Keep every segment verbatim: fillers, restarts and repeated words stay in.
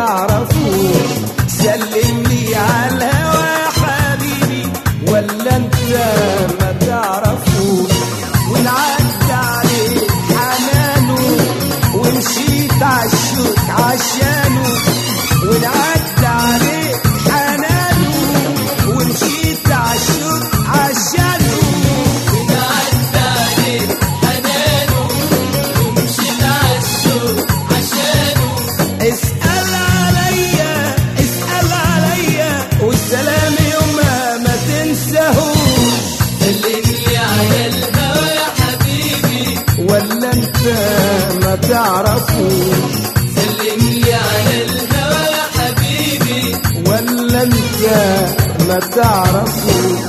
تعرفوش. سلمني على الهوى يا حبيبي ولا انت ما تعرفوش. ونعدي عليه حنانه ومشيت عالشوك عشانه. ونعدي عليه حنانه ومشيت عالشوك عشانه. ونعدي عليه حنانه ومشيت عالشوك عشانه. اسأل عليا اسأل عليا والسلام يومها ما تنساهوش. سلمني على الهوى يا حبيبي ولا انت ما تعرفوش. سلمني على الهوى يا حبيبي ولا انت ما تعرفوش.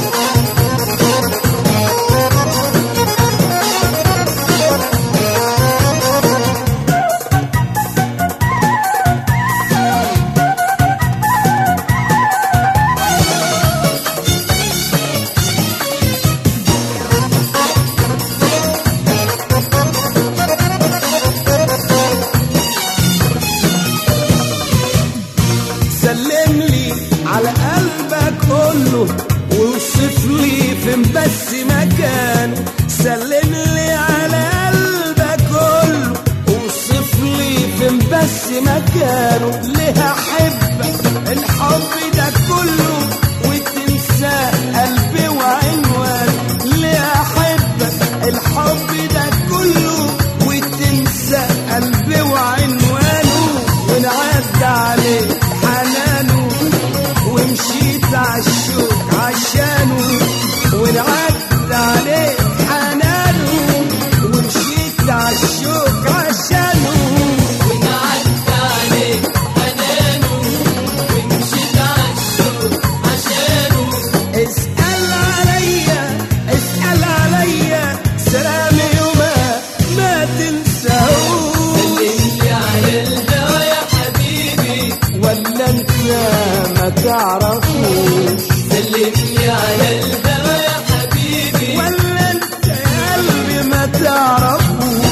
سلم لي على قلبك كله ووصف لي فين بس مكانه. سلم لي على قلبك كله ووصف لي فين بس مكانه. ليه احبك الحب ده كله وتنسى قلبي وعنوانه. ليه احبك الحب ده كله وتنسى قلبي وعنوانه. ونعدي عليه حنانه ومشيت عالشوك عشانه. ونعدي عليه حنانه ومشيت عالشوك عشانه. ونعدي عليه حنانه ومشيت عالشوك عشانه. اسأل عليا اسأل عليا سلام يومها ما تنساهوش. سلمني على الهوى يا حبيبي ولا انت ما تعرفوش. سلمني على الهوى يا حبيبي ولا انت يا قلبي ما تعرفوش.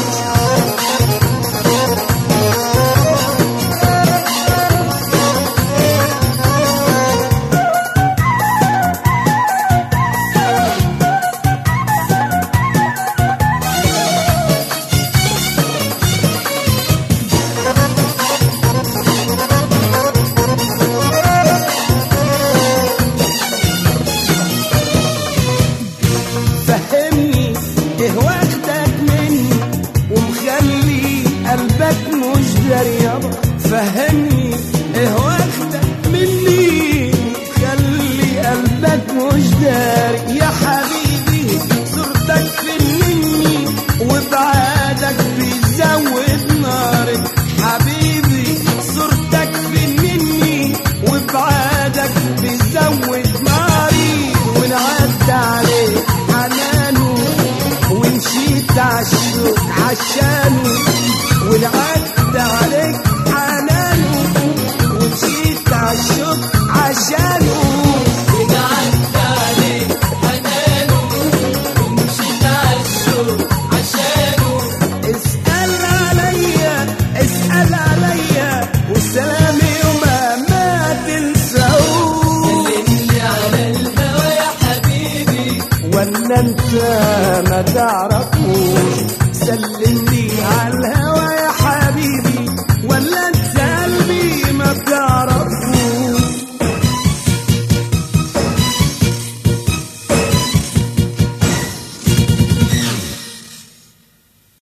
فهمني ايه واخدك مني ومخلي قلبك مش داري يابا. فهمني ايه واخدك مني ومخلي قلبك مش داري. يا حبيبي صورتك فنني وبعادك بيزود ناري. حبيبي صورتك فنني وبعادك بيزود ناري. ونعدي عليه حنانه ومشيت عالشوك عشانه. ونعدي عليك حنانه ومشيت عالشوك عشانه. ونعدي عليه حنانه ومشيت عالشوك عشانه. اسأل عليا اسأل عليا والسلام يومها ما تنساهوش. سلمني على الهوى يا حبيبي ولا انت ما تعرفوش. سلمني